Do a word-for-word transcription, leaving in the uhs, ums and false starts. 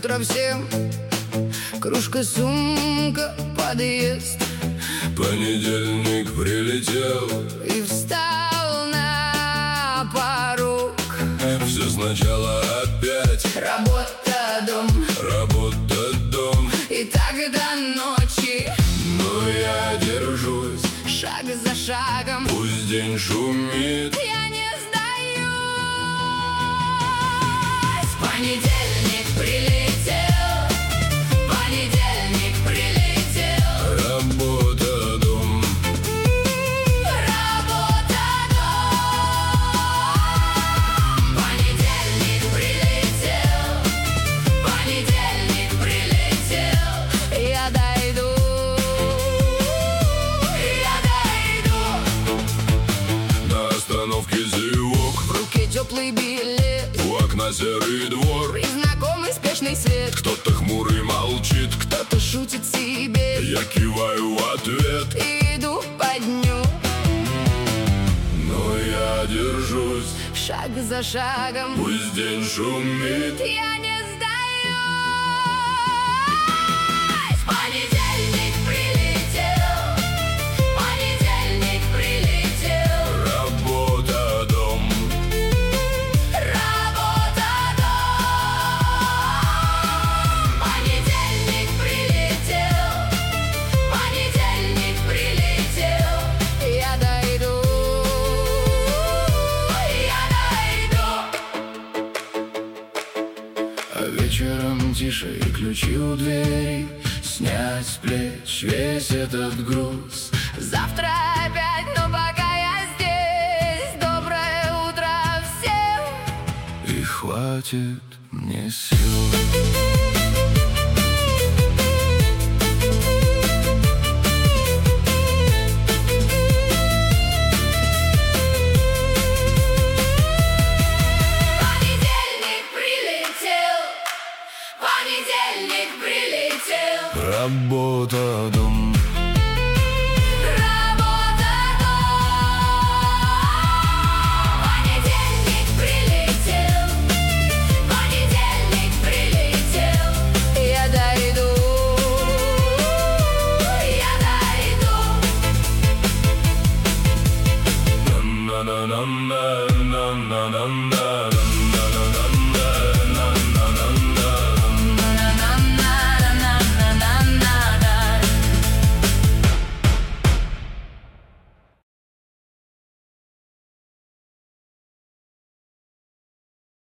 утро всем. Кружка, сумка, подъезд. Понедельник прилетел И встал на порог. Все сначала опять. Работа, дом, Работа, дом. и так до ночи. Но я держусь, Шаг за шагом, пусть день шумит. я не сдаюсь. Понедельник прилетел, понедельник прилетел. Работа, дом. Работа, дом. Понедельник прилетел, понедельник прилетел. Я дойду, я дойду. На остановке зевок, В руке теплый билет, у окна серый двор. и знакомый спешный свет. Кто-то хмурый молчит, Кто-то шутит себе, я киваю в ответ. и иду по дню. Но я держусь, Шаг за шагом, пусть день шумит. я не сдаюсь. Понедельник прилетел, понедельник прилетел. Работа, дом. Работа, дом. Понедельник прилетел, понедельник прилетел. Я дойду, я дойду. А вечером тише и ключи у двери. Снять с плеч весь этот груз. Завтра опять, но пока я здесь. Доброе утро всем. И хватит мне сил. Понедельник прилетел, понедельник прилетел. Работа, дом.